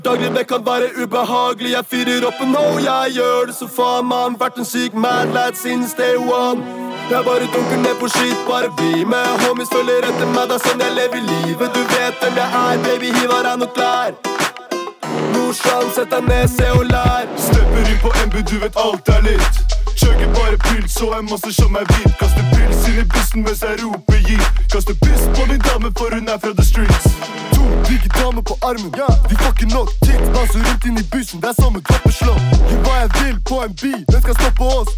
Daglig det kan være ubehagelig. Jeg fyrer opp en ho, jeg gjør det så faen, man. Vært en syk mad lad since day one. Jeg bare dunker ned på shit, bare bli med. Homies følger etter meg, det er sånn jeg lever livet. Du vet hvem jeg er, baby, hiver deg noe klær. Nordstrand, sett deg ned, se og lær. Stepper inn på MB, du vet alt er litt. Kjøker bare pils, og en masse som er hvit. Kaster pils inn i bussen mens jeg roper gi. Kaster piss på din dame, for hun er fra the streets. To digge damer på armen, vi får ikke nok. Chicks danser rundt inn i bussen, det er som et klappeslå. Gjør hva jeg vil på en bil, den skal stoppe oss.